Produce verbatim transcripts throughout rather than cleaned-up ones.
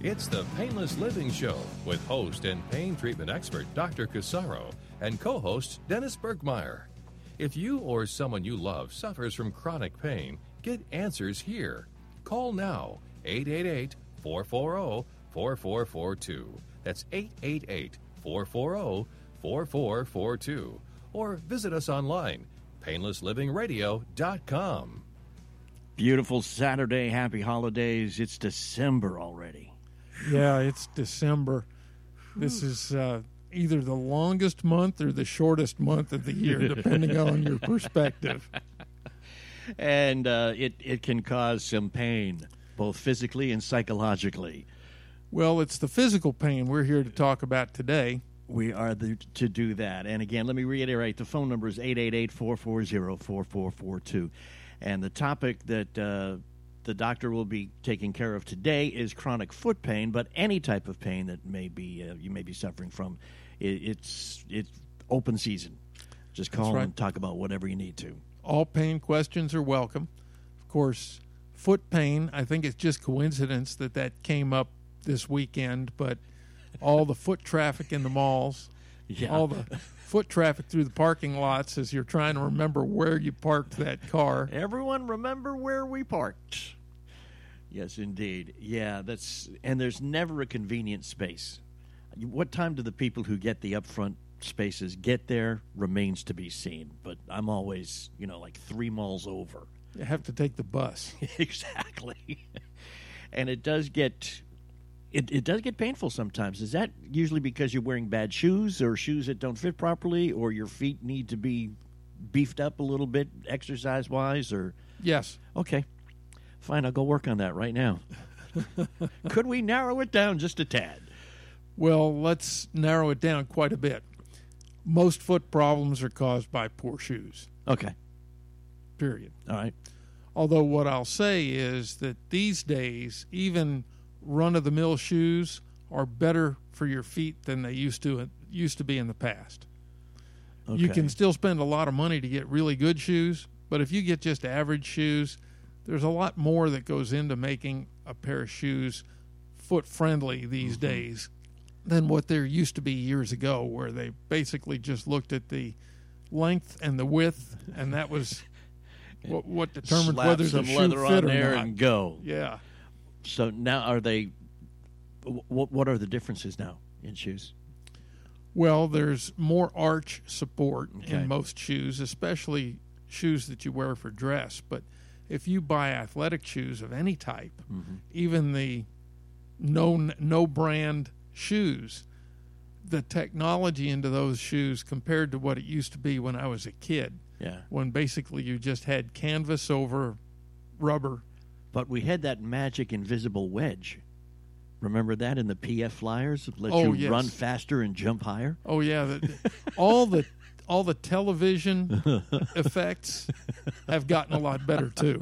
It's the Painless Living Show with host and pain treatment expert Doctor Casaro and co-host Dennis Bergmeyer. If you or someone you love suffers from chronic pain, get answers here. Call now, eight eight eight, four four zero, four four four two. That's eight eight eight, four four zero, four four four two. Or visit us online, painless living radio dot com. Beautiful Saturday. Happy holidays. It's December already. Yeah, it's December. This is uh, either the longest month or the shortest month of the year, depending on your perspective. And uh, it, it can cause some pain, both physically and psychologically. Well, it's the physical pain we're here to talk about today. We are the, to do that. And again, let me reiterate, the phone number is eight eight eight, four four zero, four four four two. And the topic that uh, the doctor will be taking care of today is chronic foot pain, but any type of pain that may be uh, you may be suffering from. It, it's it's open season. Just call right. and talk about whatever you need to. All pain questions are welcome. Of course, foot pain, I think it's just coincidence that that came up this weekend, but all the foot traffic in the malls, yeah. all the foot traffic through the parking lots as you're trying to remember where you parked that car. Everyone remember where we parked. Yes, indeed. Yeah, that's and there's never a convenient space. What time do the people who get the upfront spaces get there remains to be seen. But I'm always, you know, like three malls over. You have to take the bus. Exactly. And it does get it, it does get painful sometimes. Is that usually because you're wearing bad shoes or shoes that don't fit properly or your feet need to be beefed up a little bit exercise-wise? Or Yes. Okay. Fine, I'll go work on that right now. Could we narrow it down just a tad? Well, let's narrow it down quite a bit. Most foot problems are caused by poor shoes. Okay. Period. All right. Although what I'll say is that these days, even run-of-the-mill shoes are better for your feet than they used to used to be in the past. Okay. You can still spend a lot of money to get really good shoes, but if you get just average shoes, there's a lot more that goes into making a pair of shoes foot-friendly these mm-hmm. days than what there used to be years ago, where they basically just looked at the length and the width, and that was what, what determined Slap whether some the shoe leather fit on or there not. And go. Yeah. So now are they what what are the differences now in shoes? Well, there's more arch support Okay. in most shoes, especially shoes that you wear for dress. But if you buy athletic shoes of any type, Mm-hmm. even the no no brand shoes, the technology into those shoes compared to what it used to be when I was a kid, Yeah. when basically you just had canvas over rubber. But we had that magic invisible wedge. Remember that in the P F Flyers? Let Oh, you yes. run faster and jump higher? Oh yeah, the, all the all the television effects have gotten a lot better too.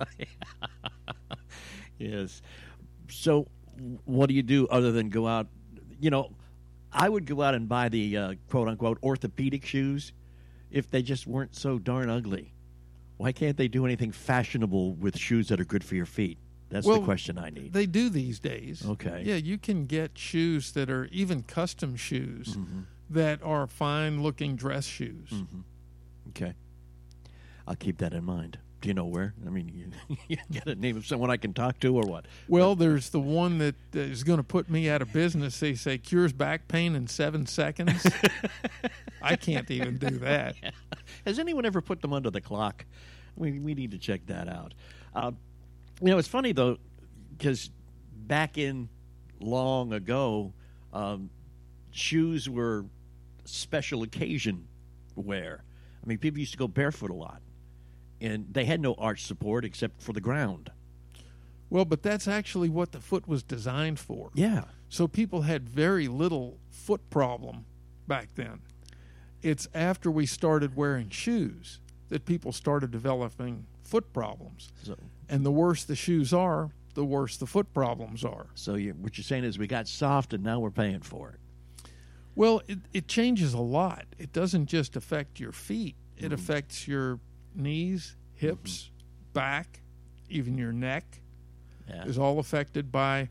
Yes. So what do you do other than go out? You know, I would go out and buy the uh, quote-unquote orthopedic shoes if they just weren't so darn ugly. Why can't they do anything fashionable with shoes that are good for your feet? That's Well, the question I need. They do these days. Okay. Yeah, you can get shoes that are even custom shoes Mm-hmm. that are fine-looking dress shoes. Mm-hmm. Okay. I'll keep that in mind. Do you know where? I mean, you, you get a name of someone I can talk to or what? Well, there's the one that is going to put me out of business. They say cures back pain in seven seconds. I can't even do that. Has anyone ever put them under the clock? We we need to check that out. Uh, you know, it's funny, though, because back in long ago, um, shoes were special occasion wear. I mean, people used to go barefoot a lot, and they had no arch support except for the ground. Well, but that's actually what the foot was designed for. Yeah. So people had very little foot problem back then. It's after we started wearing shoes that people started developing foot problems. So, And the worse the shoes are, the worse the foot problems are. so you, what you're saying is we got soft, and now we're paying for it. Well, it, it changes a lot. It doesn't just affect your feet. It Mm-hmm. affects your knees, hips, back, even your neck Yeah. is all affected by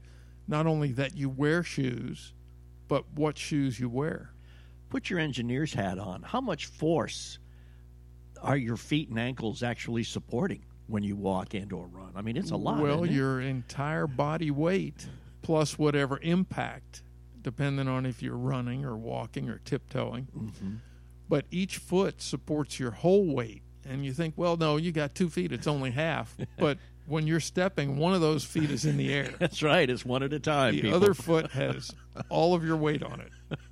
not only that you wear shoes, but what shoes you wear. Put your engineer's hat on. How much force are your feet and ankles actually supporting when you walk and or run? I mean, it's a lot. Well, isn't it? your entire body weight plus whatever impact, depending on if you're running or walking or tiptoeing. Mm-hmm. But each foot supports your whole weight. And you think, well, no, you got two feet. It's only half. But when you're stepping, one of those feet is in the air. That's right. It's one at a time. The people. other foot has all of your weight on it.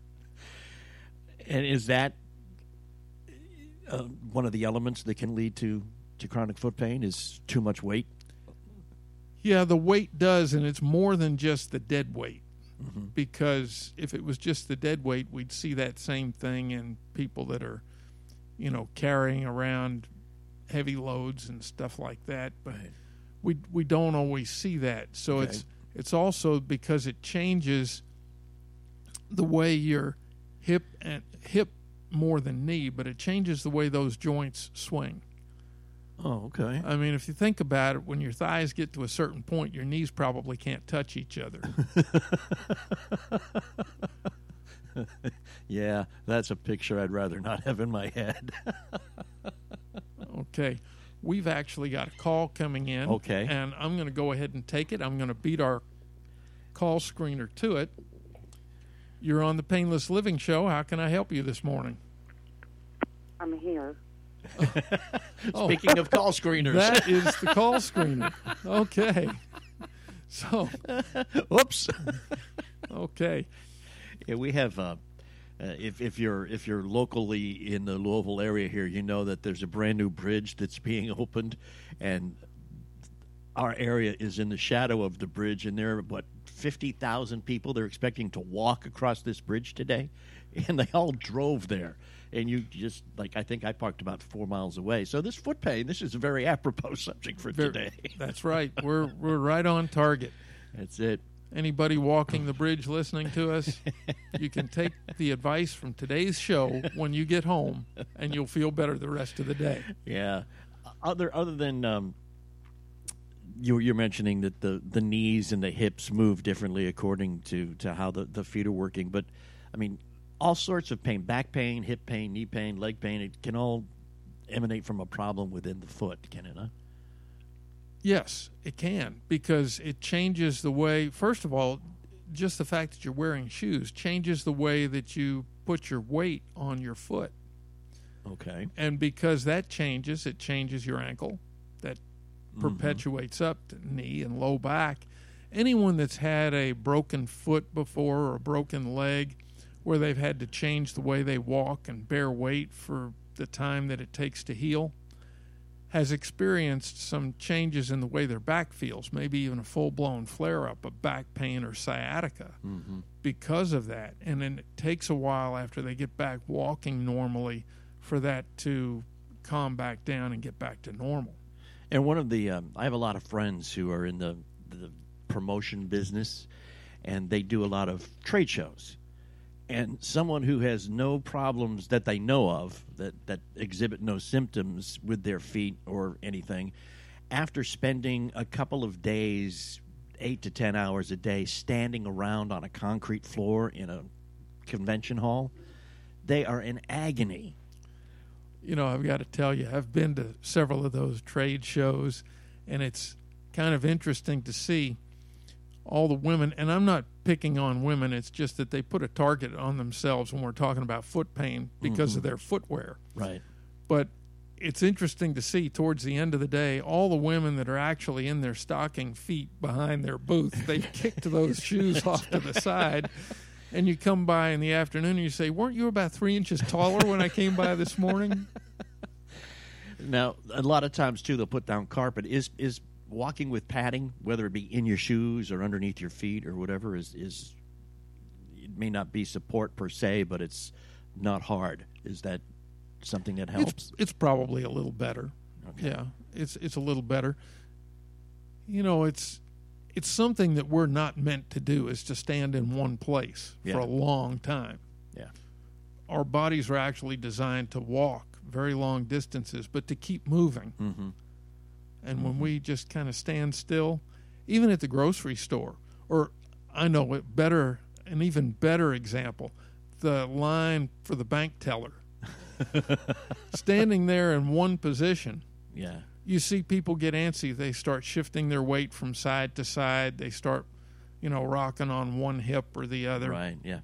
And is that uh, one of the elements that can lead to, to chronic foot pain is too much weight? Yeah, the weight does, and it's more than just the dead weight. Mm-hmm. Because if it was just the dead weight, we'd see that same thing in people that are, you know, carrying around heavy loads and stuff like that. But Right. we we don't always see that. So Okay. it's it's also because it changes the way your hip and hip more than knee, but it changes the way those joints swing. Oh, okay. I mean, if you think about it, when your thighs get to a certain point, your knees probably can't touch each other. Yeah, that's a picture I'd rather not have in my head. Okay. We've actually got a call coming in. Okay. And I'm going to go ahead and take it. I'm going to beat our call screener to it. You're on the Painless Living Show. How can I help you this morning? I'm here. Oh, Speaking of call screeners. that is the call screener. Okay. So, Whoops. okay. Yeah, we have. Uh, uh, if if you're if you're locally in the Louisville area here, you know that there's a brand new bridge that's being opened, and our area is in the shadow of the bridge. And there are what fifty thousand people they're expecting to walk across this bridge today, and they all drove there. And you just like I think I parked about four miles away. So this foot pain, this is a very apropos subject for Ver- today. That's right. We're we're right on target. That's it. Anybody walking the bridge listening to us, you can take the advice from today's show when you get home, and you'll feel better the rest of the day. Yeah. Other other than um, you you're mentioning that the, the knees and the hips move differently according to, to how the, the feet are working. But I mean, all sorts of pain, back pain, hip pain, knee pain, leg pain, it can all emanate from a problem within the foot, can it not? Yes, it can, because it changes the way, first of all, just the fact that you're wearing shoes changes the way that you put your weight on your foot. Okay. And because that changes, it changes your ankle. That perpetuates up to knee and low back. Anyone that's had a broken foot before or a broken leg where they've had to change the way they walk and bear weight for the time that it takes to heal has experienced some changes in the way their back feels, maybe even a full-blown flare-up of back pain or sciatica Mm-hmm. because of that. And then it takes a while after they get back walking normally for that to calm back down and get back to normal. And one of the, um, I have a lot of friends who are in the, the promotion business, and they do a lot of trade shows. And someone who has no problems that they know of, that, that exhibit no symptoms with their feet or anything, after spending a couple of days, eight to ten hours a day, standing around on a concrete floor in a convention hall, they are in agony. You know, I've got to tell you, I've been to several of those trade shows, and it's kind of interesting to see all the women, and I'm not picking on women, it's just that they put a target on themselves when we're talking about foot pain because Mm-hmm. of their footwear. Right. But it's interesting to see towards the end of the day, all the women that are actually in their stocking feet behind their booth, they've kicked those shoes off to the side. And you come by in the afternoon and you say, weren't you about three inches taller when I came by this morning? Now, a lot of times, too, they'll put down carpet. Is is walking with padding, whether it be in your shoes or underneath your feet or whatever, is, is it may not be support per se, but it's not hard. Is that something that helps? It's, it's probably a little better. Okay. Yeah, it's it's a little better. You know, it's it's something that we're not meant to do, is to stand in one place Yeah. for a long time. Yeah. Our bodies are actually designed to walk very long distances, but to keep moving. Mm-hmm. And when we just kind of stand still, even at the grocery store, or I know it better, an even better example, the line for the bank teller. Standing there in one position, Yeah. you see people get antsy. They start shifting their weight from side to side. They start, you know, rocking on one hip or the other. Right, yeah.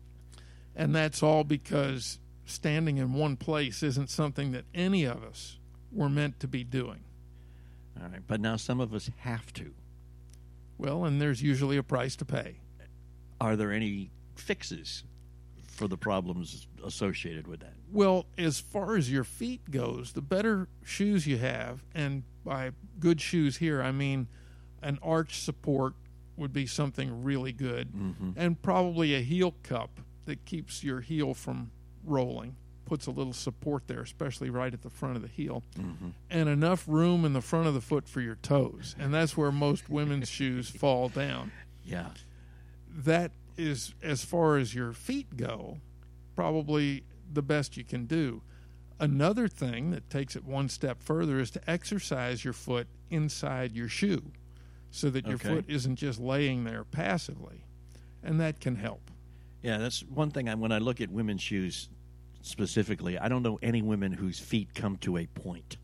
And that's all because standing in one place isn't something that any of us were meant to be doing. All right. But now some of us have to. Well, and there's usually a price to pay. Are there any fixes for the problems associated with that? Well, as far as your feet goes, the better shoes you have, and by good shoes here, I mean an arch support would be something really good, Mm-hmm. and probably a heel cup that keeps your heel from rolling, puts a little support there, especially right at the front of the heel, Mm-hmm. and enough room in the front of the foot for your toes, and that's where most women's shoes fall down. Yeah. That is, as far as your feet go, probably the best you can do. Another thing that takes it one step further is to exercise your foot inside your shoe so that your Okay. foot isn't just laying there passively, and that can help. Yeah, that's one thing. I, when I look at women's shoes specifically, I don't know any women whose feet come to a point.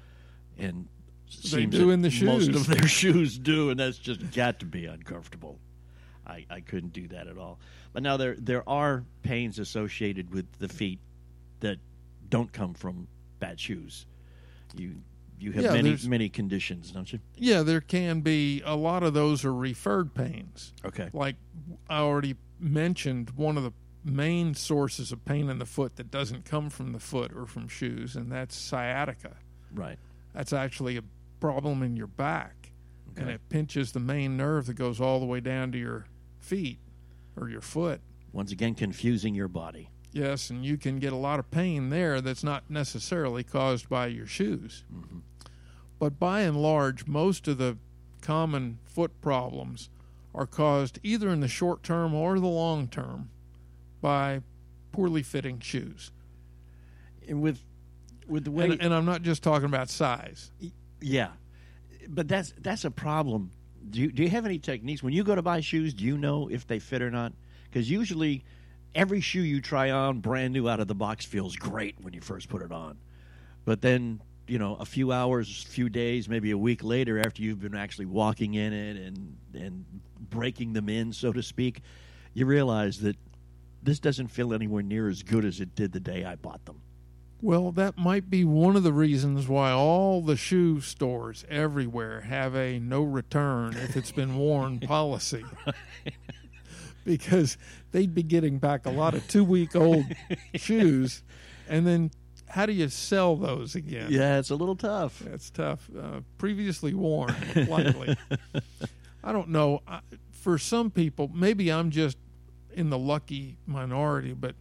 And They seems do that in the most shoes. of their shoes do, and that's just got to be uncomfortable. I, I couldn't do that at all. But now there there are pains associated with the feet that don't come from bad shoes. You you have Yeah, many there's- many conditions, don't you? Yeah, there can be a lot of those are referred pains. Okay. Like I already mentioned, one of the main sources of pain in the foot that doesn't come from the foot or from shoes, and that's sciatica. Right. That's actually a problem in your back, and Okay. it pinches the main nerve that goes all the way down to your feet or your foot. Once again, confusing your body. Yes, and you can get a lot of pain there that's not necessarily caused by your shoes. Mm-hmm. But by and large, most of the common foot problems are caused either in the short term or the long term by poorly fitting shoes. And with with the way And, and I'm not just talking about size. Yeah, but that's that's a problem. Do you, do you have any techniques when you go to buy shoes? Do you know if they fit or not? Because usually, every shoe you try on, brand new out of the box, feels great when you first put it on. But then, you know, a few hours, few days, maybe a week later, after you've been actually walking in it and and breaking them in, so to speak, you realize that this doesn't feel anywhere near as good as it did the day I bought them. Well, that might be one of the reasons why all the shoe stores everywhere have a no return if it's been worn policy. Because they'd be getting back a lot of two-week-old shoes, and then how do you sell those again? Yeah, it's a little tough. That's tough. Uh, previously worn, likely. I don't know. I, for some people, maybe I'm just in the lucky minority, but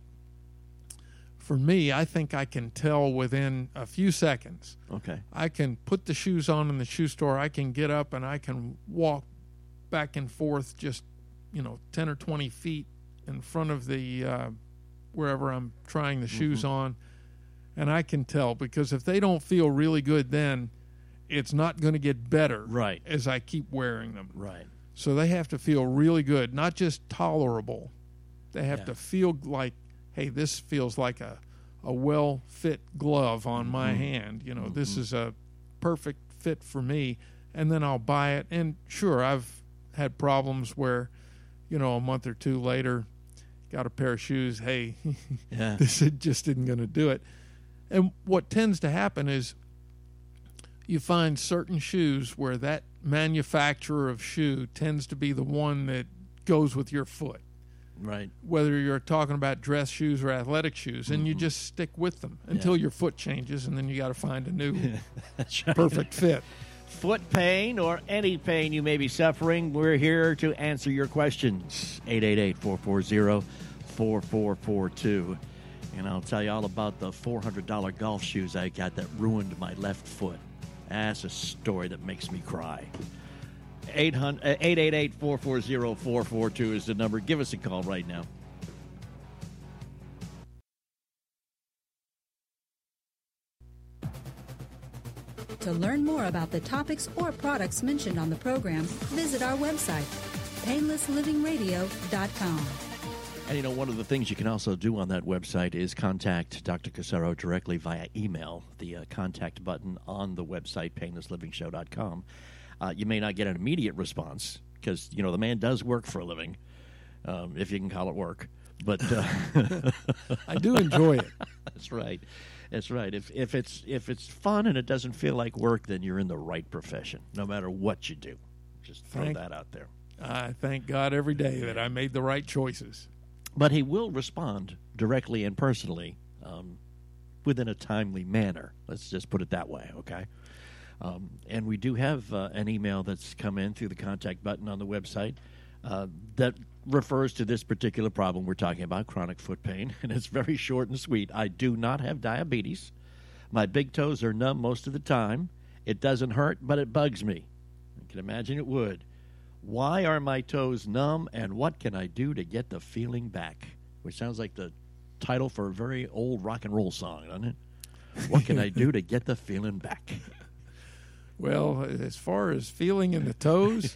for me, I think I can tell within a few seconds. Okay. I can put the shoes on in the shoe store. I can get up and I can walk back and forth just, you know, ten or twenty feet in front of the uh, wherever I'm trying the shoes Mm-hmm. on. And I can tell, because if they don't feel really good then, it's not going to get better Right. as I keep wearing them. Right. So they have to feel really good, not just tolerable. They have Yeah. to feel like, hey, this feels like a, a well-fit glove on my hand. You know, this is a perfect fit for me. And then I'll buy it. And sure, I've had problems where, you know, a month or two later, got a pair of shoes. Hey, Yeah. this just isn't going to do it. And what tends to happen is you find certain shoes where that manufacturer of shoe tends to be the one that goes with your foot, Right. whether you're talking about dress shoes or athletic shoes, and you just stick with them until your foot changes, and then you got to find a new That's right. perfect fit. Foot pain or any pain you may be suffering, we're here to answer your questions. eight eight eight, four four zero, four four four two. And I'll tell you all about the four hundred dollars golf shoes I got that ruined my left foot. That's a story that makes me cry. eight eight eight, four four zero, four four two is the number. Give us a call right now. To learn more about the topics or products mentioned on the program, visit our website, painless living radio dot com. And, you know, one of the things you can also do on that website is contact Doctor Casaro directly via email, the uh, contact button on the website, painless living show dot com. Uh, you may not get an immediate response because, you know, the man does work for a living, um, if you can call it work. But uh, I do enjoy it. That's right. That's right. If if it's if it's fun and it doesn't feel like work, then you're in the right profession, no matter what you do. Just throw Thank- that out there. I thank God every day that I made the right choices. But he will respond directly and personally um, within a timely manner. Let's just put it that way, okay? Um, and we do have uh, an email that's come in through the contact button on the website uh, that refers to this particular problem we're talking about, chronic foot pain, and it's very short and sweet. I do not have diabetes. My big toes are numb most of the time. It doesn't hurt, but it bugs me. I can imagine it would. Why are my toes numb, and what can I do to get the feeling back? Which sounds like the title for a very old rock and roll song, doesn't it? What can I do to get the feeling back? Well, as far as feeling in the toes,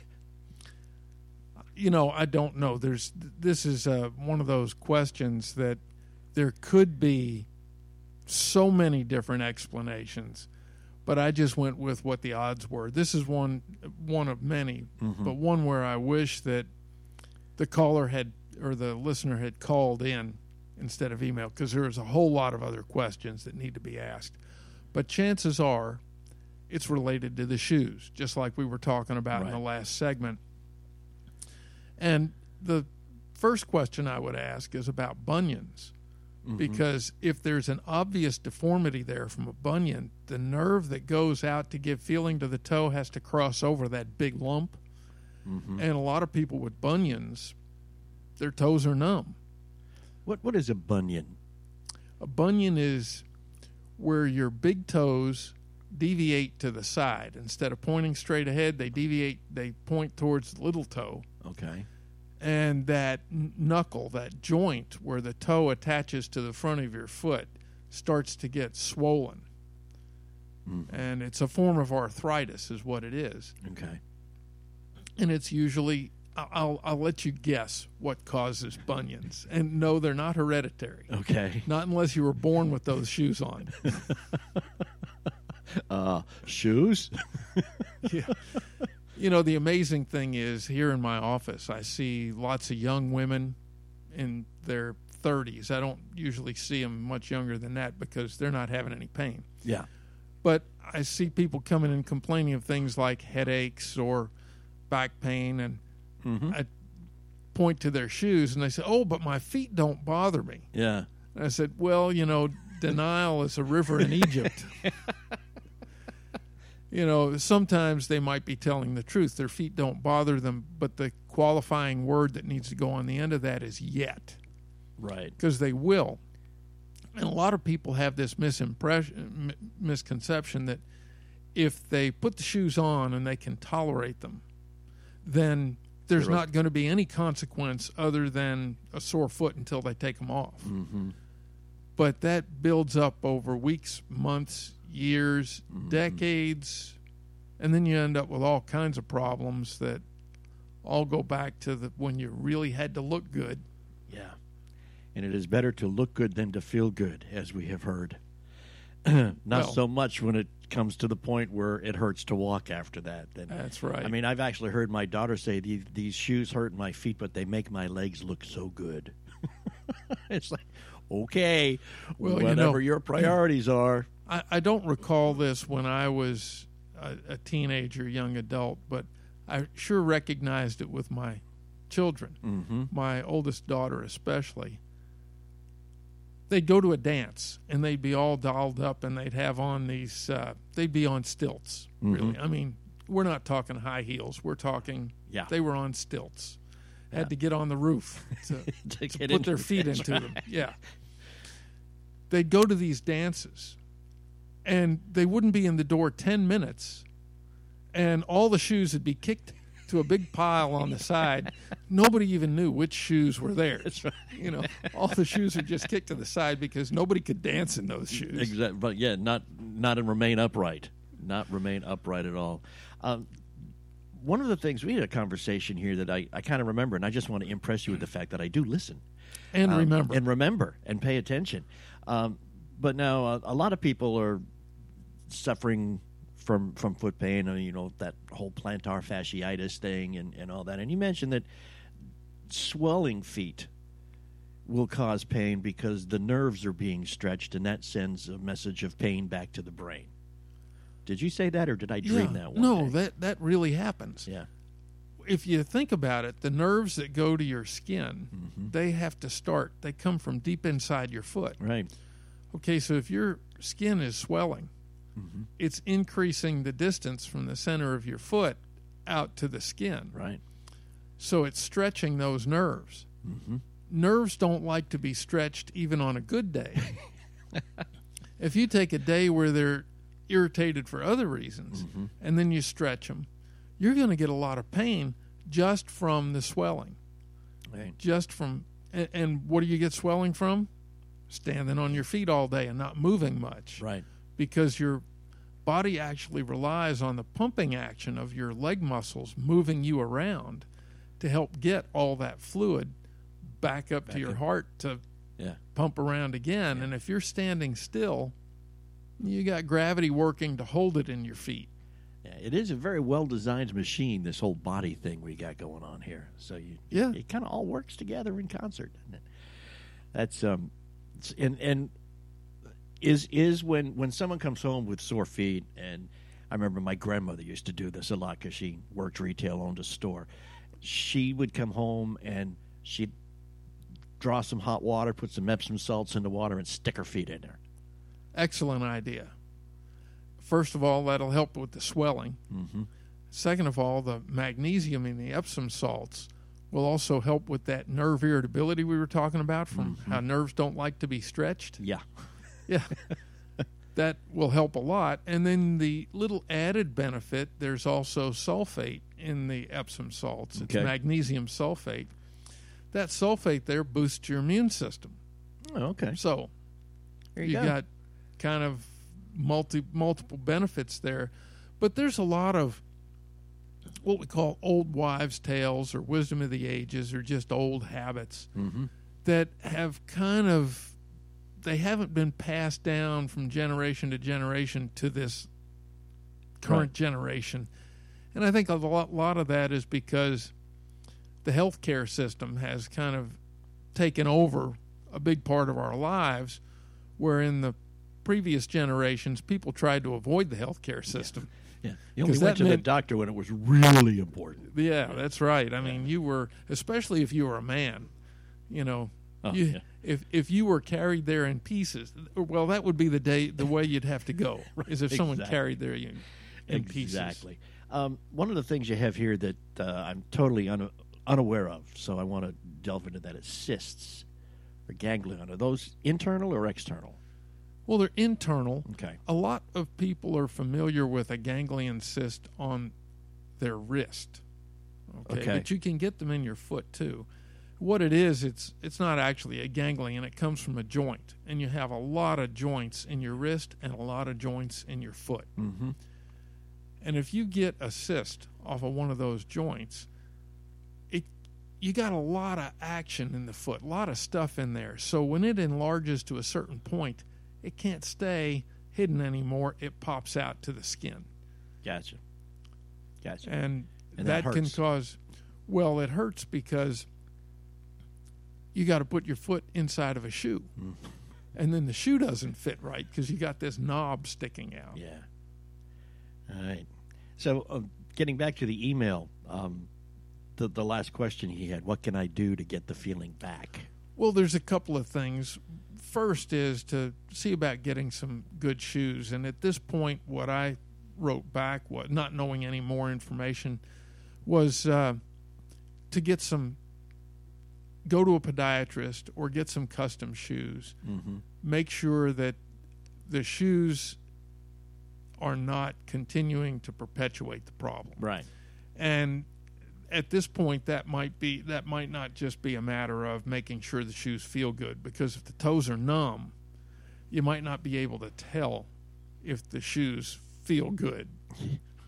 you know, I don't know. There's this is uh, one of those questions that there could be so many different explanations, but I just went with what the odds were. This is one one of many, Mm-hmm. but one where I wish that the caller had or the listener had called in instead of email, because there's a whole lot of other questions that need to be asked. But chances are it's related to the shoes, just like we were talking about in Right. the last segment. And the first question I would ask is about bunions. Because if there's an obvious deformity there from a bunion, the nerve that goes out to give feeling to the toe has to cross over that big lump. Mm-hmm. And a lot of people with bunions, their toes are numb. What What is a bunion? A bunion is where your big toes deviate to the side. Instead of pointing straight ahead, they deviate, they point towards the little toe. Okay. And that n- knuckle, that joint where the toe attaches to the front of your foot, starts to get swollen. Mm. And it's a form of arthritis is what it is. Okay. And it's usually, I- I'll, I'll let you guess what causes bunions. And no, they're not hereditary. Okay. Not unless you were born with those shoes on. Uh, shoes? Yeah. You know, the amazing thing is here in my office, I see lots of young women in their thirties. I don't usually see them much younger than that because they're not having any pain. Yeah. But I see people coming in complaining of things like headaches or back pain, and Mm-hmm. I point to their shoes and they say, "Oh, but my feet don't bother me." Yeah. And I said, "Well, you know, denial is a river in Egypt." You know, sometimes they might be telling the truth. Their feet don't bother them, but the qualifying word that needs to go on the end of that is yet, Right. because they will. And a lot of people have this misimpression, m- misconception that if they put the shoes on and they can tolerate them, then there's They're not going to be any consequence other than a sore foot until they take them off. Mm-hmm. But that builds up over weeks, months, years, Mm-hmm. decades, and then you end up with all kinds of problems that all go back to the when you really had to look good. Yeah. And it is better to look good than to feel good, as we have heard. Not Well- so much when it comes to the point where it hurts to walk after that. Then, That's right. I mean, I've actually heard my daughter say, these, these shoes hurt my feet, but they make my legs look so good. It's like, okay, Well, you whatever know- your priorities are. I, I don't recall this when I was a, a teenager, young adult, but I sure recognized it with my children, Mm-hmm. my oldest daughter especially. They'd go to a dance and they'd be all dolled up and they'd have on these, uh, they'd be on stilts, really. Mhm. I mean, we're not talking high heels. We're talking, Yeah. they were on stilts. Yeah. Had to get on the roof to, To to get put their into- feet that's into right. them. Yeah. They'd go to these dances and they wouldn't be in the door ten minutes and all the shoes would be kicked to a big pile on the side. Nobody even knew which shoes were there. That's right. You know, all the shoes were just kicked to the side because nobody could dance in those shoes. Exactly, but yeah, not not in remain upright, not remain upright at all. Um, one of the things, we had a conversation here that I, I kind of remember, and I just want to impress you with the fact that I do listen. And Um, remember. And remember and pay attention. Um, but now uh, a lot of people are suffering from, from foot pain, uh, you know, that whole plantar fasciitis thing and, and all that. And you mentioned that swelling feet will cause pain because the nerves are being stretched, and that sends a message of pain back to the brain. Did you say that, or did I dream yeah, that one no, day? that, that really happens. Yeah. If you think about it, the nerves that go to your skin, Mm-hmm. they have to start. They come from deep inside your foot. Right. Okay, so if your skin is swelling, Mm-hmm. it's increasing the distance from the center of your foot out to the skin. Right. So it's stretching those nerves. Mm-hmm. Nerves don't like to be stretched even on a good day. If you take a day where they're irritated for other reasons Mm-hmm. and then you stretch them, you're going to get a lot of pain just from the swelling. Right. Just from, and, and what do you get swelling from? Standing on your feet all day and not moving much. Right. Because your body actually relies on the pumping action of your leg muscles moving you around to help get all that fluid back up Back to your up. heart to Yeah. pump around again. And if you're standing still, you got gravity working to hold it in your feet. Yeah, it is a very well-designed machine, this whole body thing we got going on here. So you, Yeah. it kind of all works together in concert, doesn't it? That's um, it's, and and is is when when someone comes home with sore feet, and I remember my grandmother used to do this a lot because she worked retail, owned a store. She would come home and she'd draw some hot water, put some Epsom salts in the water, and stick her feet in there. Excellent idea. First of all, that'll help with the swelling. Mm-hmm. Second of all, the magnesium in the Epsom salts will also help with that nerve irritability we were talking about from Mm-hmm. how nerves don't like to be stretched. Yeah. Yeah. That will help a lot. And then the little added benefit, there's also sulfate in the Epsom salts. It's Okay. magnesium sulfate. That sulfate there boosts your immune system. Oh, okay. So There you, you, go. got kind of multi multiple benefits there. But there's a lot of what we call old wives' tales or wisdom of the ages or just old habits Mm-hmm. that have kind of they haven't been passed down from generation to generation to this current Right. generation. And I think a lot, lot of that is because the healthcare system has kind of taken over a big part of our lives, where in the previous generations, people tried to avoid the healthcare system. Yeah. You only 'Cause went that to the meant- doctor when it was really important. Yeah, that's right. I mean, you were, especially if you were a man, you know, Oh, you, yeah. if if you were carried there in pieces, well, that would be the day, the way you'd have to go, is if someone exactly. carried there in, in pieces. Exactly. Um, one of the things you have here that uh, I'm totally un- unaware of, so I want to delve into that, is cysts or ganglion. Are those internal or external? Well, they're internal. Okay. A lot of people are familiar with a ganglion cyst on their wrist. Okay, Okay. but you can get them in your foot too. What it is, it's it's not actually a ganglion. It comes from a joint, and you have a lot of joints in your wrist and a lot of joints in your foot. Mm-hmm. And if you get a cyst off of one of those joints, it you got a lot of action in the foot, a lot of stuff in there. So when it enlarges to a certain point, it can't stay hidden anymore. It pops out to the skin. Gotcha. Gotcha. And, And that that, can hurts. cause, well, it hurts because you got to put your foot inside of a shoe. Mm. And then the shoe doesn't fit right because you got this knob sticking out. Yeah. All right. So, um, getting back to the email, um, the the last question he had: what can I do to get the feeling back? Well, there's a couple of things. First is to see about getting some good shoes. And at this point, what I wrote back, what not knowing any more information, was uh, to get some, go to a podiatrist or get some custom shoes. Mm-hmm. Make sure that the shoes are not continuing to perpetuate the problem. Right. And at this point, that might be that might not just be a matter of making sure the shoes feel good, because if the toes are numb, you might not be able to tell if the shoes feel good.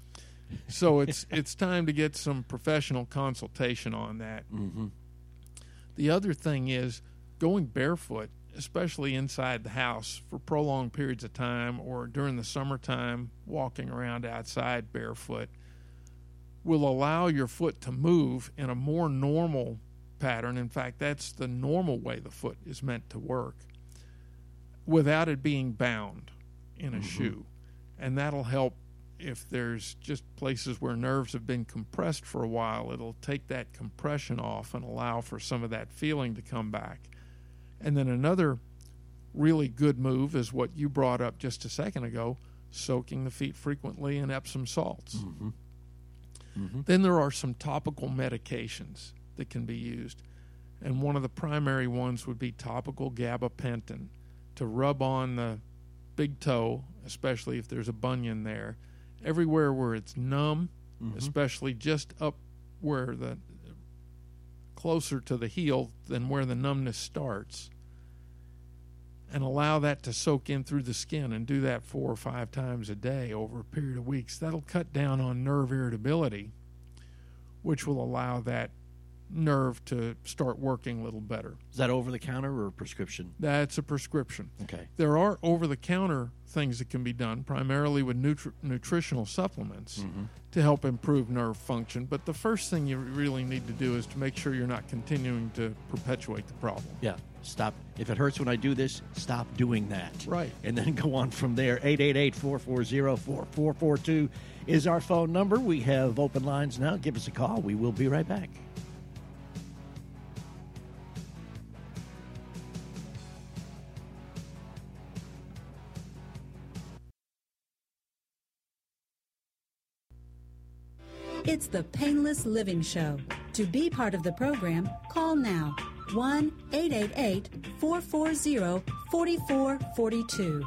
So it's it's time to get some professional consultation on that. Mm-hmm. The other thing is going barefoot, especially inside the house for prolonged periods of time or during the summertime, walking around outside barefoot, will allow your foot to move in a more normal pattern. In fact, that's the normal way the foot is meant to work without it being bound in a mm-hmm. shoe. And that'll help if there's just places where nerves have been compressed for a while. It'll take that compression off and allow for some of that feeling to come back. And then another really good move is what you brought up just a second ago, soaking the feet frequently in Epsom salts. Mm-hmm. Mm-hmm. Then there are some topical medications that can be used. And one of the primary ones would be topical gabapentin to rub on the big toe, especially if there's a bunion there, everywhere where it's numb, mm-hmm. especially just up where the closer to the heel than where the numbness starts, and allow that to soak in through the skin, and do that four or five times a day over a period of weeks. That'll cut down on nerve irritability, which will allow that nerve to start working a little better. Is that over the counter or prescription? That's a prescription. Okay. There are over the counter things that can be done, primarily with nutri- nutritional supplements mm-hmm. to help improve nerve function. But the first thing you really need to do is to make sure you're not continuing to perpetuate the problem. Yeah. Stop. If it hurts when I do this, stop doing that. Right. And then go on from there. eight eight eight, four four zero, four four four two is our phone number. We have open lines now. Give us a call. We will be right back. It's the Painless Living Show. To be part of the program, call now. one eight eight eight, four four zero, four four four two.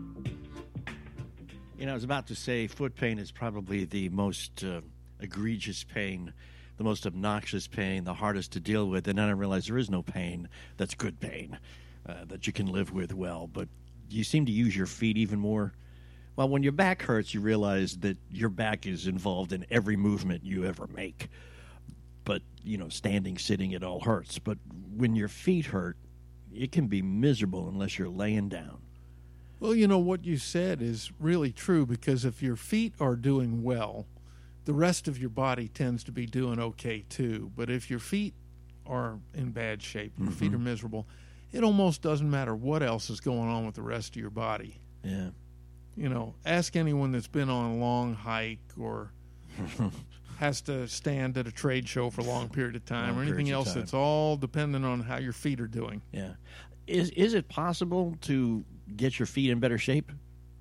You know, I was about to say foot pain is probably the most uh, egregious pain, the most obnoxious pain, the hardest to deal with. And then I realized there is no pain that's good pain uh, that you can live with well. But you seem to use your feet even more. Well, when your back hurts, you realize that your back is involved in every movement you ever make. But, you know, standing, sitting, it all hurts. But when your feet hurt, it can be miserable unless you're laying down. Well, you know, what you said is really true, because if your feet are doing well, the rest of your body tends to be doing okay too. But if your feet are in bad shape, your mm-hmm. feet are miserable, it almost doesn't matter what else is going on with the rest of your body. Yeah. You know, ask anyone that's been on a long hike or has to stand at a trade show for a long period of time Long or anything else. time. That's all dependent on how your feet are doing. Yeah. Is is it possible to get your feet in better shape?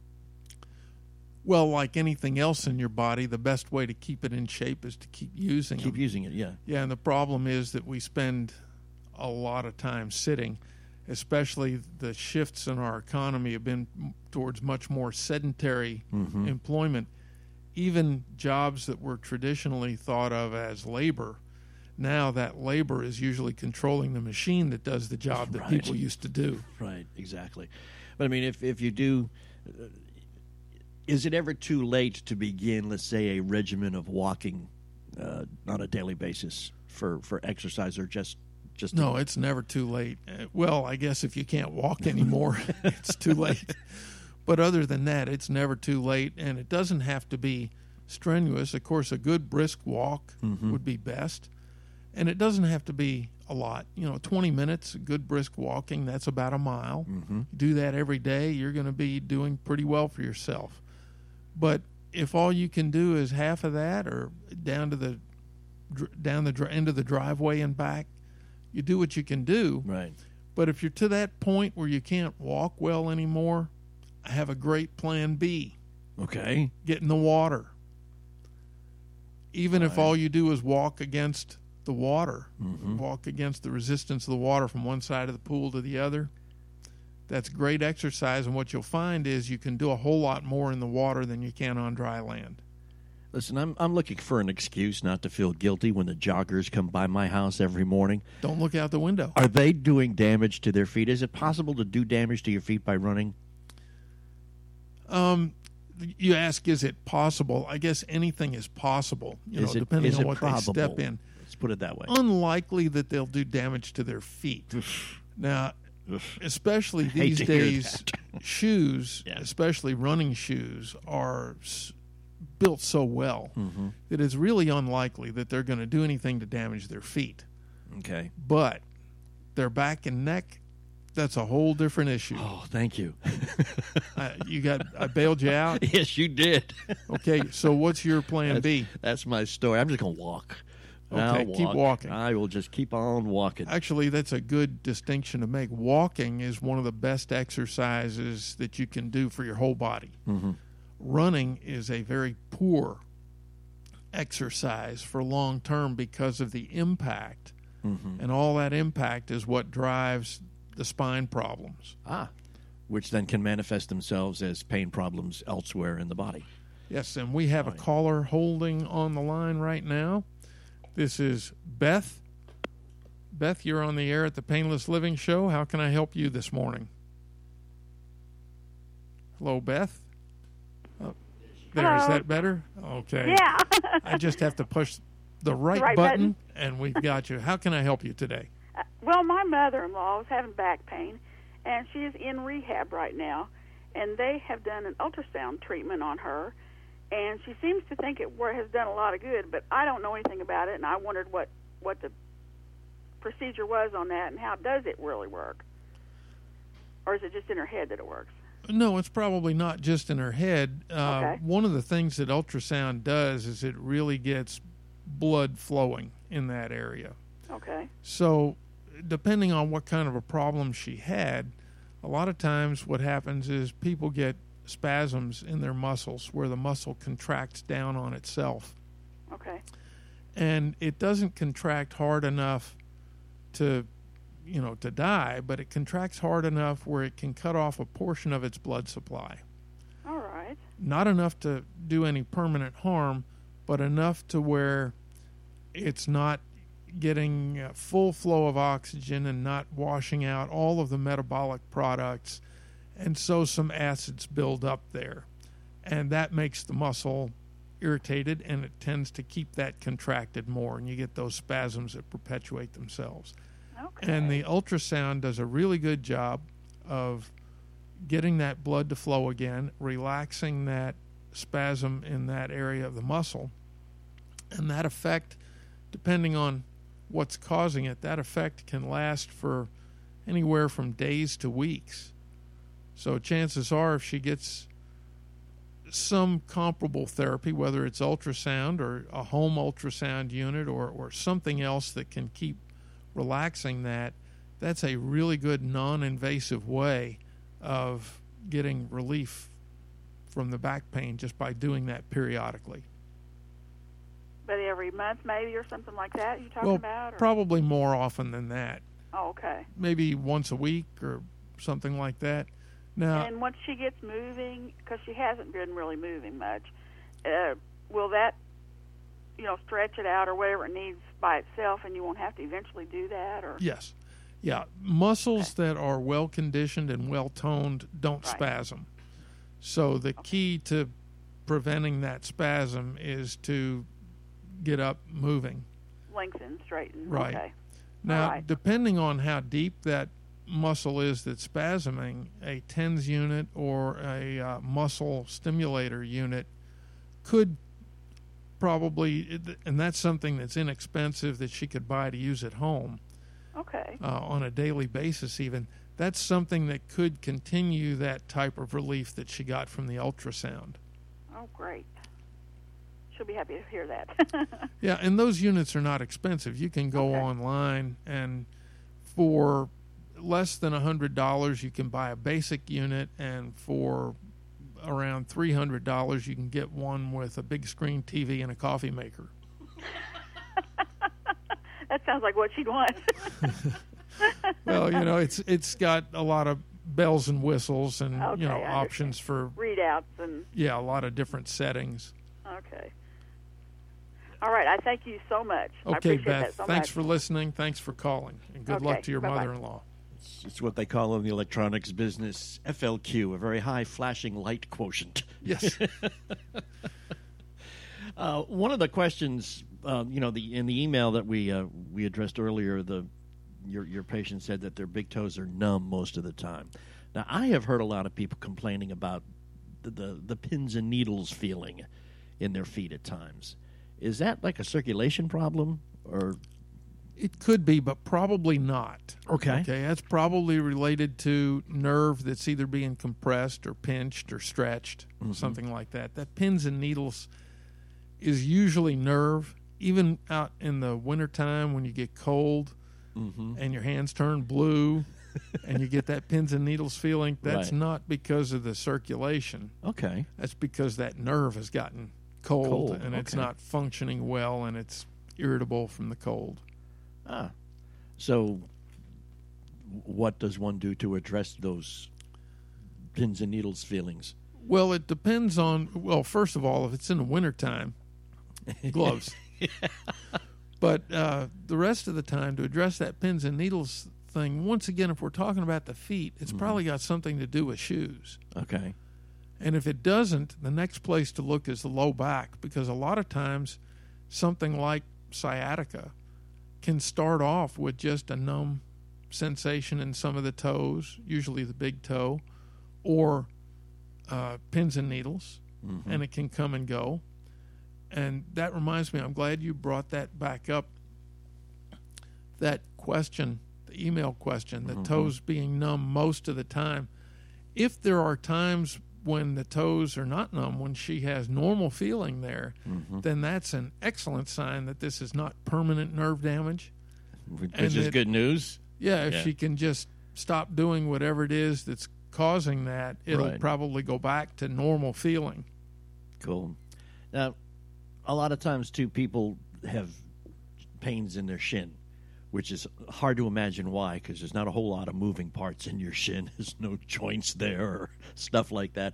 Well, like anything else in your body, the best way to keep it in shape is to keep using Keep them. using it, yeah. Yeah, and the problem is that we spend a lot of time sitting, especially the shifts in our economy have been towards much more sedentary mm-hmm. employment. Even jobs that were traditionally thought of as labor, now that labor is usually controlling the machine that does the job that right. people used to do. Right, exactly. But, I mean, if, if you do, uh, is it ever too late to begin, let's say, a regimen of walking uh, on a daily basis for, for exercise or just Just no, it's never too late. Uh, Well, I guess if you can't walk anymore, it's too late. But other than that, it's never too late, and it doesn't have to be strenuous. Of course, a good brisk walk mm-hmm. would be best, and it doesn't have to be a lot. You know, twenty minutes, good brisk walking, that's about a mile. Mm-hmm. You do that every day, you're going to be doing pretty well for yourself. But if all you can do is half of that, or down to the down the dr- end of the driveway and back, you do what you can do. Right. But if you're to that point where you can't walk well anymore, I have a great plan B. Okay. Get in the water. Even all if right. all you do is walk against the water, mm-hmm. walk against the resistance of the water from one side of the pool to the other, that's great exercise. And what you'll find is you can do a whole lot more in the water than you can on dry land. Listen, I'm I'm looking for an excuse not to feel guilty when the joggers come by my house every morning. Don't look out the window. Are they doing damage to their feet? Is it possible to do damage to your feet by running? Um, you ask, is it possible? I guess anything is possible, you Is know, it- depending is on it what probable? they step in. Let's put it that way. Unlikely that they'll do damage to their feet. Now, especially hate these to hear days, shoes, Yeah. especially running shoes, are s- built so well Mm-hmm. that it's really unlikely that they're going to do anything to damage their feet. Okay. But their back and neck, that's a whole different issue. Oh, thank you. Uh, you got, I bailed you out. Yes, you did. Okay, so what's your plan That's, B? that's my story. I'm just going to walk. Okay, I'll keep walk. walking. I will just keep on walking. Actually, that's a good distinction to make. Walking is one of the best exercises that you can do for your whole body. Mm-hmm. Running is a very poor exercise for long term because of the impact. Mm-hmm. And all that impact is what drives the spine problems. Ah, which then can manifest themselves as pain problems elsewhere in the body. Yes, and we have a caller holding on the line right now. This is Beth. Beth, you're on the air at the Painless Living Show. How can I help you this morning? Hello, Beth. Oh, there, is Hello. that better? Okay. Yeah. I just have to push the right, right button, button. and we've got you. How can I help you today? Well, my mother-in-law is having back pain, and she is in rehab right now, and they have done an ultrasound treatment on her, and she seems to think it wor- has done a lot of good, but I don't know anything about it, and I wondered what, what the procedure was on that and how does it really work? Or is it just in her head that it works? No, it's probably not just in her head. Uh, Okay. One of the things that ultrasound does is it really gets blood flowing in that area. Okay. So, depending on what kind of a problem she had, a lot of times what happens is people get spasms in their muscles where the muscle contracts down on itself. Okay. And it doesn't contract hard enough to, you know, to die, but it contracts hard enough where it can cut off a portion of its blood supply. All right. Not enough to do any permanent harm, but enough to where it's not getting a full flow of oxygen and not washing out all of the metabolic products. And so some acids build up there. And that makes the muscle irritated, and it tends to keep that contracted more, and you get those spasms that perpetuate themselves. Okay. And the ultrasound does a really good job of getting that blood to flow again, relaxing that spasm in that area of the muscle. And that effect, depending on what's causing it, that effect can last for anywhere from days to weeks. So chances are if she gets some comparable therapy, whether it's ultrasound or a home ultrasound unit or, or something else that can keep relaxing that, that's a really good non-invasive way of getting relief from the back pain just by doing that periodically. But every month maybe or something like that you're talking Well, about? Or? probably more often than that. Oh, okay. Maybe once a week or something like that. Now, And once she gets moving, because she hasn't been really moving much, uh, will that, you know, stretch it out or whatever it needs by itself, and you won't have to eventually do that? Or yes. Yeah, muscles that are well conditioned and well toned don't Right. spasm. So the key to preventing that spasm is to get up moving. lengthen, straighten? Right. Okay. Now, All right. depending on how deep that muscle is that's spasming, a TENS unit or a uh, muscle stimulator unit could probably, and that's something that's inexpensive that she could buy to use at home Okay. uh, on a daily basis even. That's something that could continue that type of relief that she got from the ultrasound. Oh, great. She'll be happy to hear that. Yeah, and those units are not expensive. You can go Okay. online, and for less than one hundred dollars, you can buy a basic unit, and for around three hundred dollars, you can get one with a big screen T V and a coffee maker. That sounds like what she'd want. Well, you know, it's it's got a lot of bells and whistles and, Okay, you know, I options for, Readouts and yeah, a lot of different settings. okay. All right. I thank you so much. I Okay, appreciate Beth, that so thanks much. for listening. Thanks for calling, and good luck Okay, to your bye-bye. mother-in-law. It's, it's what they call in the electronics business F L Q, a very high flashing light quotient. Yes. uh, one of the questions, um, you know, the in the email that we uh, we addressed earlier, the your your patient said that their big toes are numb most of the time. Now, I have heard a lot of people complaining about the the, the pins and needles feeling in their feet at times. Is that like a circulation problem, or? It could be, but probably not. Okay. Okay, that's probably related to nerve that's either being compressed or pinched or stretched, Mm-hmm. something like that. That pins and needles is usually nerve. Even out in the wintertime when you get cold Mm-hmm. and your hands turn blue and you get that pins and needles feeling, that's Right. not because of the circulation. Okay. That's because that nerve has gotten cold, Cold, and it's okay. not functioning well, and it's irritable from the cold. Ah. So, what does one do to address those pins and needles feelings? Well, it depends on, well, first of all, if it's in the wintertime, gloves. But uh, the rest of the time, to address that pins and needles thing, once again, if we're talking about the feet, it's Mm-hmm. probably got something to do with shoes. Okay. And if it doesn't, the next place to look is the low back, because a lot of times something like sciatica can start off with just a numb sensation in some of the toes, usually the big toe, or uh, pins and needles, Mm-hmm. and it can come and go. And that reminds me, I'm glad you brought that back up. That question, the email question, the Mm-hmm. toes being numb most of the time. If there are times when the toes are not numb, when she has normal feeling there, Mm-hmm. then that's an excellent sign that this is not permanent nerve damage. Which And is it- good news. Yeah, if Yeah. she can just stop doing whatever it is that's causing that, it'll Right. probably go back to normal feeling. Cool. Now, a lot of times, too, people have pains in their shin, which is hard to imagine why, because there's not a whole lot of moving parts in your shin. There's no joints there or stuff like that.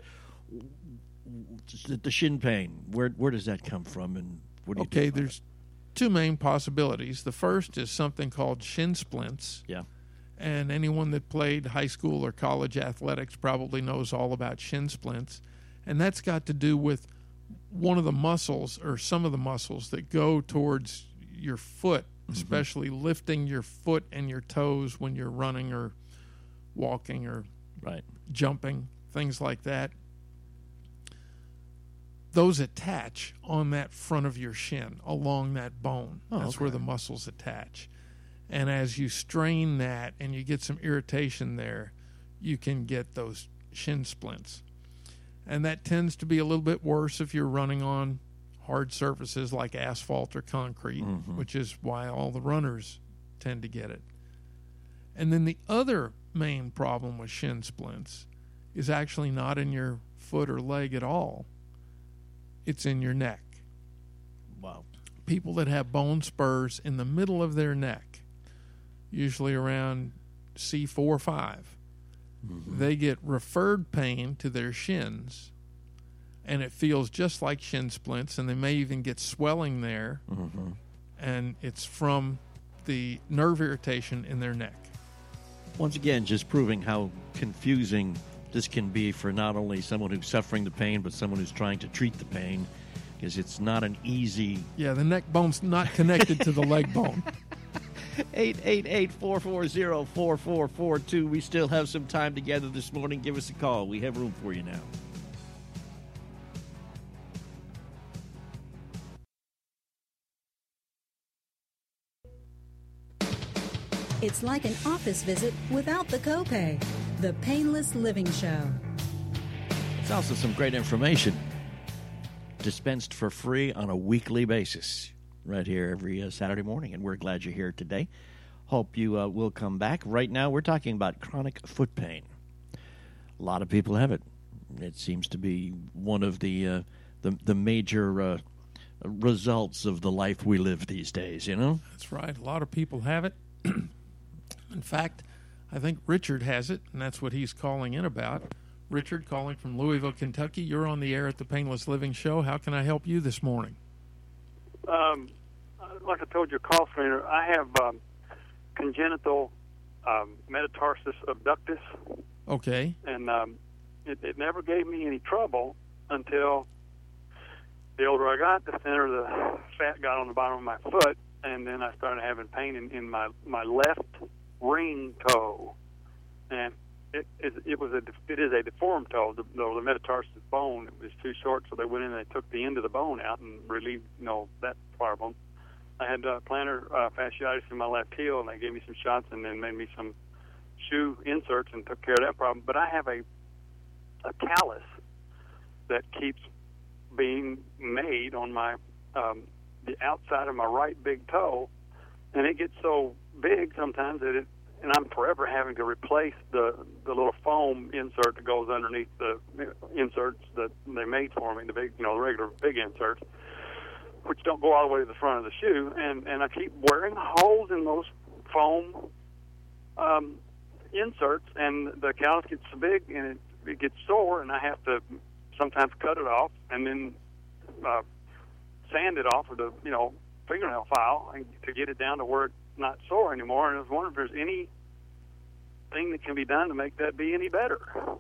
The shin pain, where where does that come from, and what do you do Okay, about there's two main possibilities. The first is something called shin splints. it? Yeah. And anyone that played high school or college athletics probably knows all about shin splints. And that's got to do with one of the muscles or some of the muscles that go towards your foot, especially lifting your foot and your toes when you're running or walking or Right. jumping, things like that. Those attach on that front of your shin, along that bone. Oh, That's where okay. the muscles attach. And as you strain that and you get some irritation there, you can get those shin splints. And that tends to be a little bit worse if you're running on hard surfaces like asphalt or concrete, Mhm. which is why all the runners tend to get it. And then the other main problem with shin splints is actually not in your foot or leg at all. It's in your neck. Wow. People that have bone spurs in the middle of their neck, usually around C four or five, they get referred pain to their shins, and it feels just like shin splints, and they may even get swelling there, Mm-hmm. and it's from the nerve irritation in their neck. Once again, just proving how confusing this can be for not only someone who's suffering the pain, but someone who's trying to treat the pain, because it's not an easy. Yeah, the neck bone's not connected to the leg bone. eight eight eight, four four zero, four four four two. We still have some time together this morning. Give us a call. We have room for you now. It's like an office visit without the copay. The Painless Living Show. It's also some great information dispensed for free on a weekly basis right here every uh, Saturday morning, and we're glad you're here today. Hope you uh, will come back. Right now, we're talking about chronic foot pain. A lot of people have it. It seems to be one of the uh, the, the major uh, results of the life we live these days, you know? That's right. A lot of people have it. In fact, I think Richard has it, and that's what he's calling in about. Richard, calling from Louisville, Kentucky. You're on the air at the Painless Living Show. How can I help you this morning? Um, like I told your call center, I have um, congenital um, metatarsus abductus, Okay. and um, it, it never gave me any trouble until the older I got, the thinner the fat got on the bottom of my foot, and then I started having pain in, in my my left ring toe, and it it, it was a it is a deformed toe. The, the metatarsus bone, it was too short, so they went in and they took the end of the bone out and relieved you know that part of them. I had uh, plantar uh, fasciitis in my left heel, and they gave me some shots and then made me some shoe inserts and took care of that problem. But I have a a callus that keeps being made on my um, the outside of my right big toe, and it gets so big sometimes that it, and I'm forever having to replace the the little foam insert that goes underneath the inserts that they made for me, the big, you know, the regular big inserts, which don't go all the way to the front of the shoe, and and I keep wearing holes in those foam um, inserts, and the callus gets so big and it, it gets sore, and I have to sometimes cut it off and then uh, sand it off with a you know fingernail file and to get it down to where it's not sore anymore. And I was wondering if there's anything that can be done to make that be any better.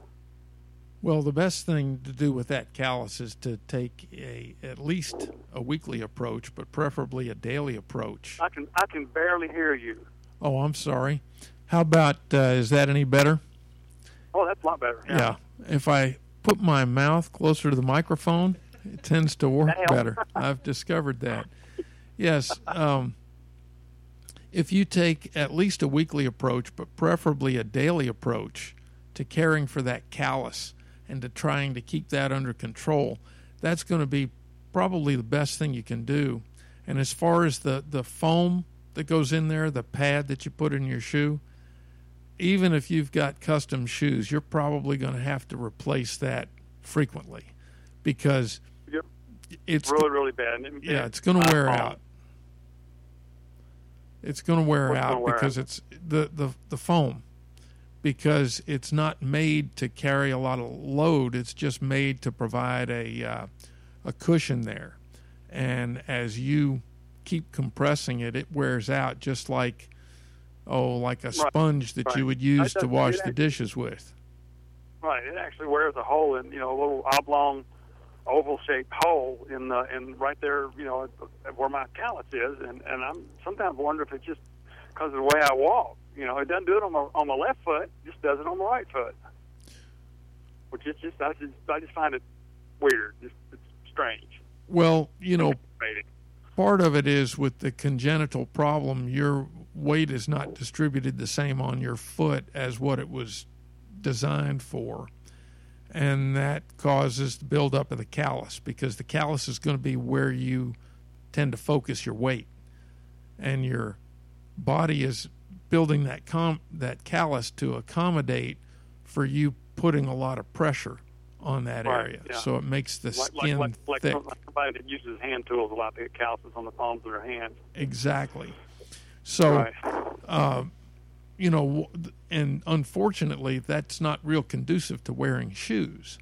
Well, the best thing to do with that callus is to take a at least a weekly approach, but preferably a daily approach. I can I can barely hear you. Oh, I'm sorry. How about uh, is that any better? Oh, that's a lot better. Yeah. Yeah. If I put my mouth closer to the microphone, it tends to work better. I've discovered that. Yes. Um, if you take at least a weekly approach, but preferably a daily approach to caring for that callus and to trying to keep that under control, that's going to be probably the best thing you can do. And as far as the, the foam that goes in there, the pad that you put in your shoe, even if you've got custom shoes, you're probably going to have to replace that frequently because yep. it's really, really bad. And yeah, it's going to wear foam. out. It's going to wear What's out gonna wear because out? it's the, the, the foam, because it's not made to carry a lot of load. It's just made to provide a uh, a cushion there, and as you keep compressing it, it wears out just like oh, like a Right. sponge that Right. you would use It to does- wash it the act- dishes with. Right, it actually wears a hole in, you know, a little oblong, oval-shaped hole in the, in right there, you know, where my callus is, and and I'm sometimes wonder if it's just because of the way I walk. You know, it doesn't do it on my on my left foot, it just does it on my right foot, which is just I just I just find it weird, just it's strange. Well, you know, Fascinating. part of it is with the congenital problem, your weight is not distributed the same on your foot as what it was designed for. And that causes the buildup of the callus, because the callus is going to be where you tend to focus your weight. And your body is building that com- that callus to accommodate for you putting a lot of pressure on that Right, area. yeah. So it makes the Like, skin like, like, thick. like somebody that uses hand tools a lot to get calluses on the palms of their hands. Exactly. So, Right. uh, you know, and unfortunately, that's not real conducive to wearing shoes.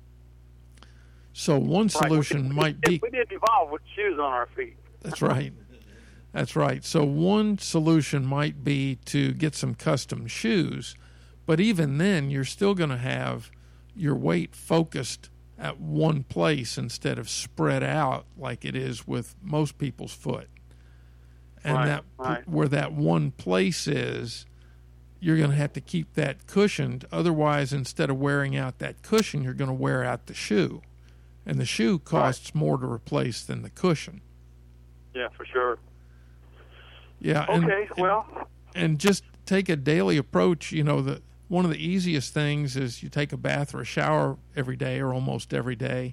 So one Right. solution we, might we, be we did evolve with shoes on our feet. that's right. That's right. So one solution might be to get some custom shoes, but even then, you're still going to have your weight focused at one place instead of spread out like it is with most people's foot. And Right, that right. where that one place is, you're going to have to keep that cushioned. Otherwise, instead of wearing out that cushion, you're going to wear out the shoe. And the shoe costs more to replace than the cushion. Yeah, for sure. Yeah. And, Okay, well, and just take a daily approach. You know, the one of the easiest things is you take a bath or a shower every day or almost every day.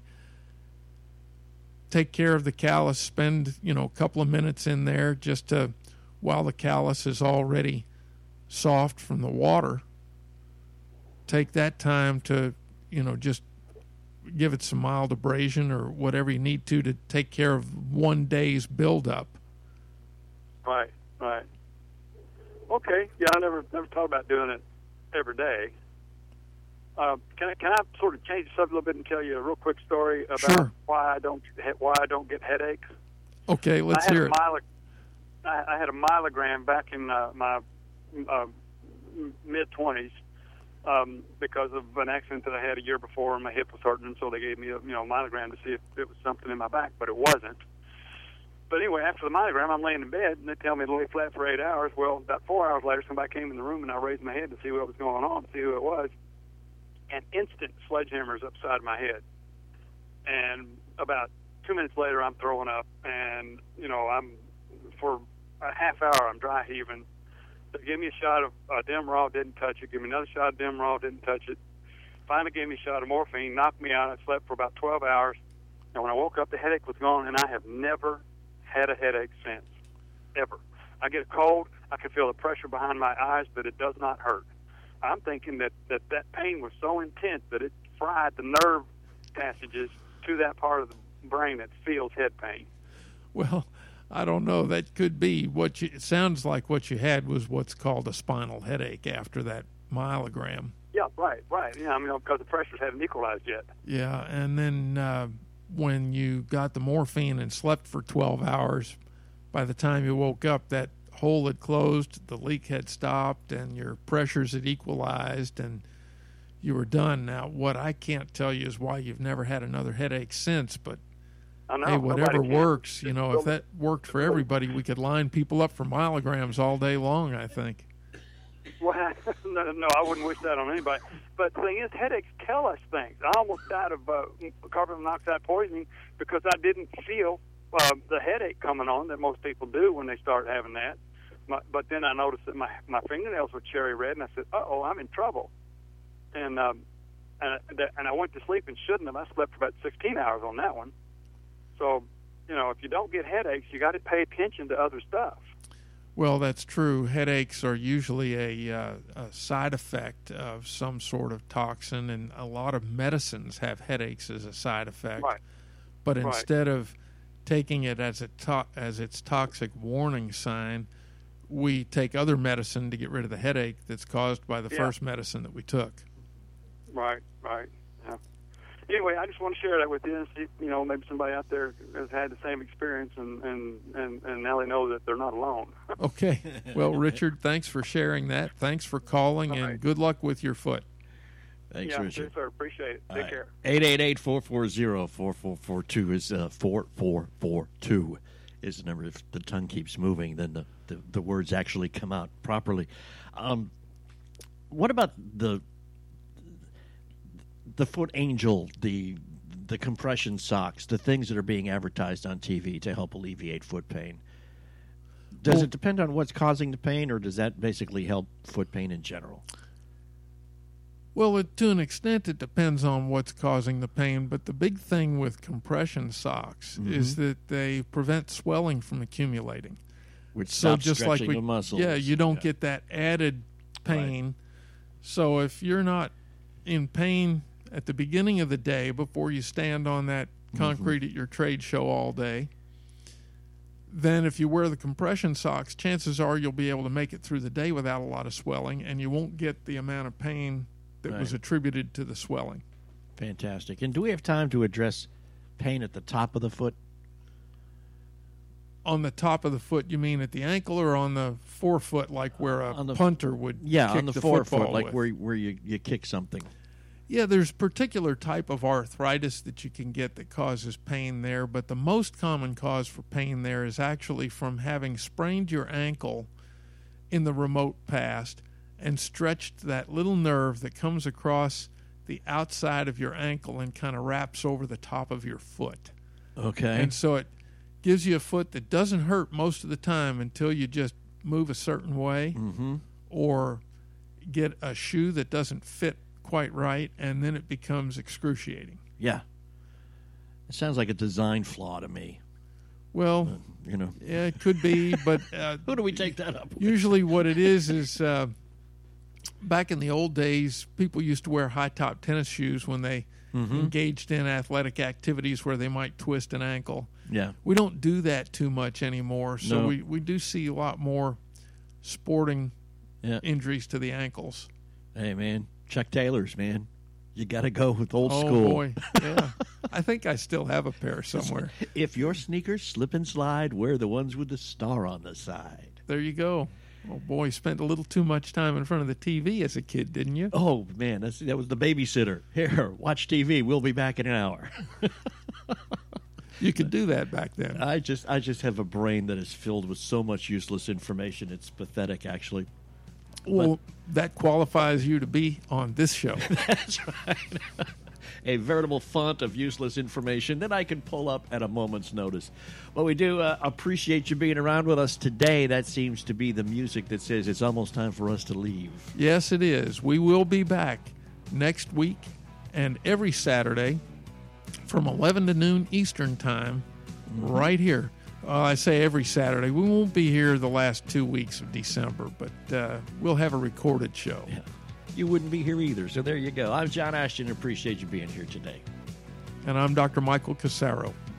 Take care of the callus. Spend, you know, a couple of minutes in there just to, while the callus is already soft from the water. Take that time to, you know, just give it some mild abrasion or whatever you need to to take care of one day's buildup. right, right. Okay, yeah, I never never thought about doing it every day. Uh, can I can I sort of change the subject a little bit and tell you a real quick story about Sure. why I don't why I don't get headaches? Okay, let's I had hear a it. myelo- I, I had a myelogram back in uh, my uh, mid twenties um, because of an accident that I had a year before, and my hip was hurting, and so they gave me a you know myelogram to see if it was something in my back, but it wasn't. But anyway, after the myelogram, I'm laying in bed, and they tell me to lay flat for eight hours. Well, about four hours later, somebody came in the room, and I raised my head to see what was going on, to see who it was, and instant sledgehammers upside my head. And about two minutes later, I'm throwing up, and, you know, I'm, for a half hour, I'm dry heaving. They gave me a shot of uh, Demerol, didn't touch it. Give me another shot of Demerol, didn't touch it. Finally gave me a shot of morphine, knocked me out. I slept for about twelve hours. And when I woke up, the headache was gone, and I have never had a headache since, ever. I get a cold. I can feel the pressure behind my eyes, but it does not hurt. I'm thinking that that, that pain was so intense that it fried the nerve passages to that part of the brain that feels head pain. Well, I don't know. That could be what you. It sounds like what you had was what's called a spinal headache after that myelogram. Yeah, right, right. Yeah, I mean, because the pressures haven't equalized yet. Yeah, and then uh, when you got the morphine and slept for twelve hours, by the time you woke up, that hole had closed, the leak had stopped, and your pressures had equalized, and you were done. Now, what I can't tell you is why you've never had another headache since, but I know, hey, whatever nobody can. works. You know, if that worked for everybody, we could line people up for myelograms all day long, I think. Well, no, no, I wouldn't wish that on anybody. But the thing is, headaches tell us things. I almost died of uh, carbon monoxide poisoning because I didn't feel uh, the headache coming on that most people do when they start having that. My, but then I noticed that my, my fingernails were cherry red, and I said, uh-oh, I'm in trouble. And, um, and, and I went to sleep and shouldn't have. I slept for about sixteen hours on that one. So, you know, if you don't get headaches, you got to pay attention to other stuff. Well, that's true. Headaches are usually a, uh, a side effect of some sort of toxin, and a lot of medicines have headaches as a side effect. Right. But Right. instead of taking it as a to- as its toxic warning sign, we take other medicine to get rid of the headache that's caused by the Yeah. first medicine that we took. Right, right. Yeah. Anyway, I just want to share that with you and see, you know, maybe somebody out there has had the same experience, and, and, and, and now they know that they're not alone. Okay. Well, Richard, thanks for sharing that. Thanks for calling, All and right. good luck with your foot. Thanks, yeah, Richard. yes, sir. Appreciate it. Take care. eight eight eight, four four zero, four four four two is uh, four four four two is the number. If the tongue keeps moving, then the, the, the words actually come out properly. Um, what about the the Foot Angel, the the compression socks, the things that are being advertised on T V to help alleviate foot pain? Does Well- it depend on what's causing the pain, or does that basically help foot pain in general? Well, it, to an extent, it depends on what's causing the pain. But the big thing with compression socks Mm-hmm. is that they prevent swelling from accumulating. Which So stops just like stretching we, the muscles. yeah, you don't Yeah. get that added pain. So if you're not in pain at the beginning of the day before you stand on that concrete at your trade show all day, then if you wear the compression socks, chances are you'll be able to make it through the day without a lot of swelling, and you won't get the amount of pain that was Right. attributed to the swelling. Fantastic. And do we have time to address pain at the top of the foot? On the top of the foot, you mean at the ankle, or on the forefoot, like where a On the- punter would Yeah, kick on the, the forefoot, football like with? where where you, you kick something. Yeah, there's particular type of arthritis that you can get that causes pain there, but the most common cause for pain there is actually from having sprained your ankle in the remote past and stretched that little nerve that comes across the outside of your ankle and kind of wraps over the top of your foot. Okay. And so it gives you a foot that doesn't hurt most of the time until you just move a certain way mm-hmm. or get a shoe that doesn't fit quite right, and then it becomes excruciating. Yeah. It sounds like a design flaw to me. Well, You know. yeah, it could be, but uh, Who do we take that up with? usually what it is is uh, back in the old days, people used to wear high-top tennis shoes when they Mm-hmm. engaged in athletic activities where they might twist an ankle. Yeah. We don't do that too much anymore, so No. we, we do see a lot more sporting Yeah. injuries to the ankles. Hey, man. Chuck Taylors, man. You got to go with old oh, school. boy. Yeah. I think I still have a pair somewhere. If your sneakers slip and slide, wear the ones with the star on the side. There you go. Oh, boy, you spent a little too much time in front of the T V as a kid, didn't you? Oh, man, that's, that was the babysitter. Here, watch T V. We'll be back in an hour. You could do that back then. I just I just have a brain that is filled with so much useless information. It's pathetic, actually. Well, that qualifies you to be on this show. That's right. A veritable font of useless information that I can pull up at a moment's notice. But we do uh, appreciate you being around with us today. That seems to be the music that says it's almost time for us to leave. Yes, it is. We will be back next week and every Saturday from eleven to noon Eastern Time, mm-hmm. right here. Well, I say every Saturday. We won't be here the last two weeks of December, but uh, we'll have a recorded show. Yeah. You wouldn't be here either, so there you go. I'm John Ashton. Appreciate you being here today. And I'm Doctor Michael Casaro.